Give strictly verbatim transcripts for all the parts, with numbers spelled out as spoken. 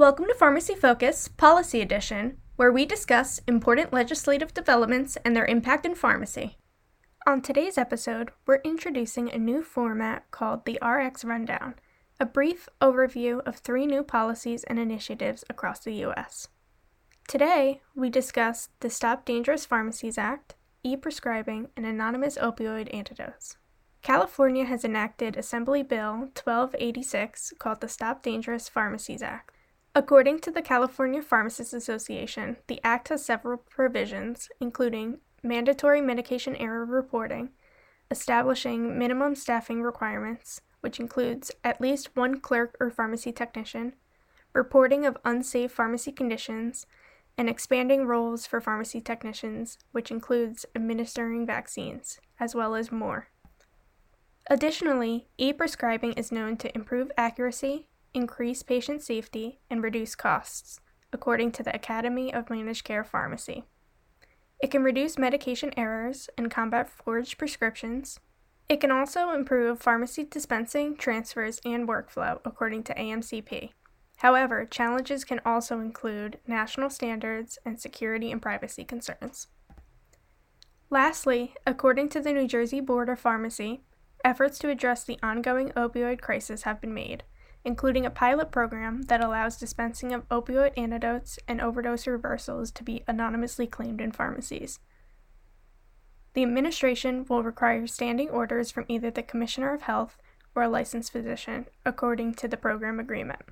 Welcome to Pharmacy Focus, Policy Edition, where we discuss important legislative developments and their impact in pharmacy. On today's episode, we're introducing a new format called the R X Rundown, a brief overview of three new policies and initiatives across the U S. Today, we discuss the Stop Dangerous Pharmacies Act, e-prescribing, and anonymous opioid antidotes. California has enacted Assembly Bill twelve eighty-six called the Stop Dangerous Pharmacies Act. According to the California Pharmacists Association, the act has several provisions, including mandatory medication error reporting, establishing minimum staffing requirements, which includes at least one clerk or pharmacy technician, reporting of unsafe pharmacy conditions, and expanding roles for pharmacy technicians, which includes administering vaccines, as well as more. Additionally, e-prescribing is known to improve accuracy, increase patient safety, and reduce costs, according to the Academy of Managed Care Pharmacy. It can reduce medication errors and combat forged prescriptions. It can also improve pharmacy dispensing, transfers, and workflow, according to A M C P. However, challenges can also include national standards and security and privacy concerns. Lastly, according to the New Jersey Board of Pharmacy, efforts to address the ongoing opioid crisis have been made, including a pilot program that allows dispensing of opioid antidotes and overdose reversals to be anonymously claimed in pharmacies. The administration will require standing orders from either the Commissioner of Health or a licensed physician, according to the program agreement.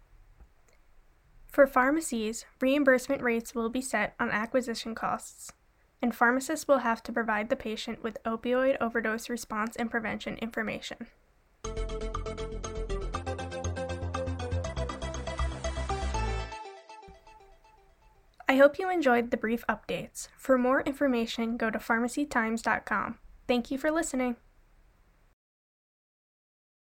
For pharmacies, reimbursement rates will be set on acquisition costs, and pharmacists will have to provide the patient with opioid overdose response and prevention information. I hope you enjoyed the brief updates. For more information, go to pharmacy times dot com. Thank you for listening.